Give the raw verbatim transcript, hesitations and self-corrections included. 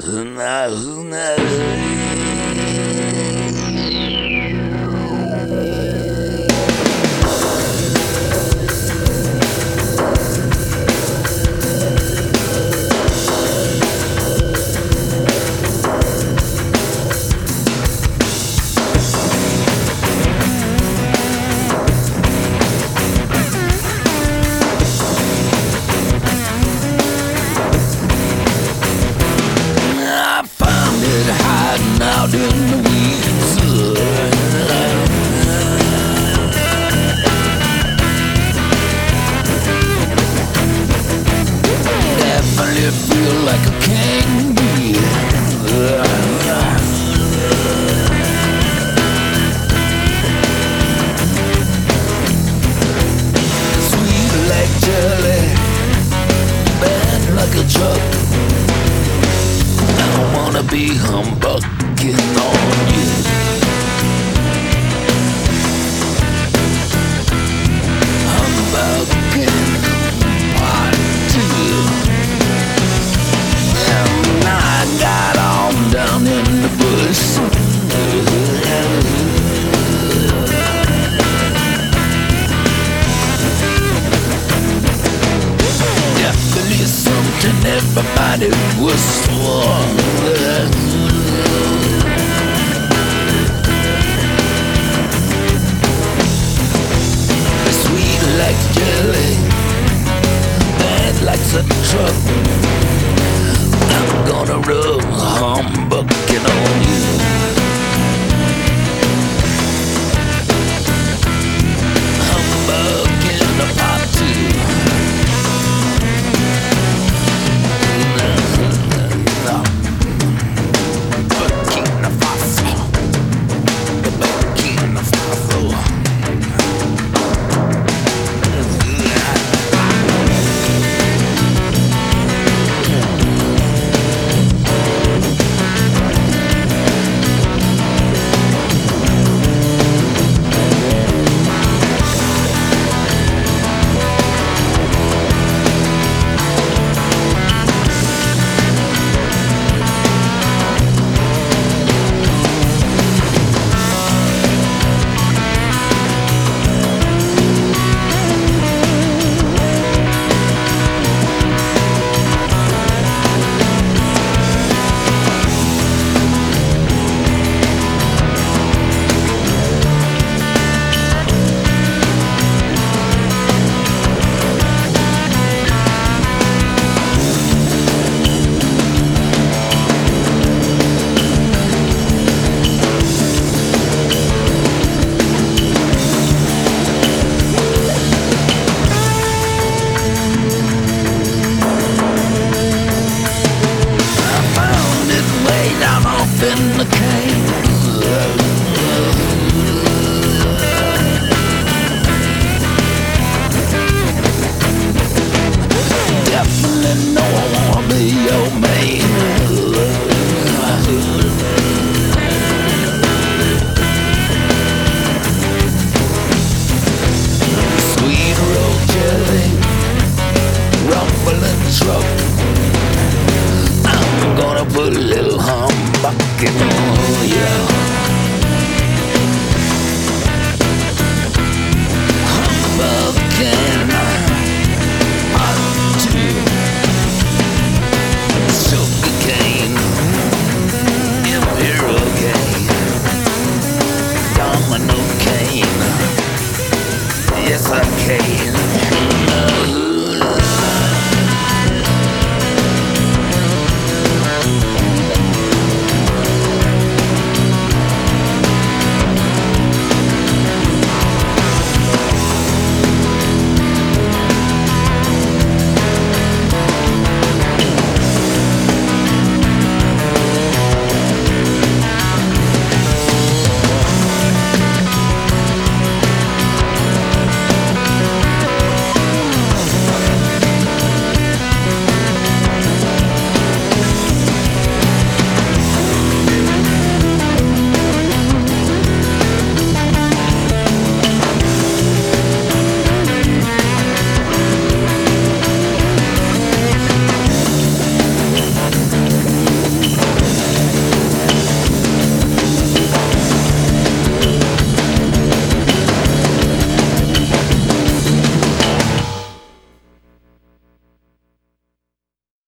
Out in the weeds, definitely feel like a king. Sweet like jelly, bad like a truck. I don't wanna be humbugging on you. Humbugging part two. And I got on down in the bush. Definitely something everybody was sworn. Sweet like jelly, bad like a truck. I'm gonna rub humbugging on you. Humbugging a part two. In the cave, definitely know I wanna be your man. Sweet road jelly, rumbling truck. I'm gonna put a little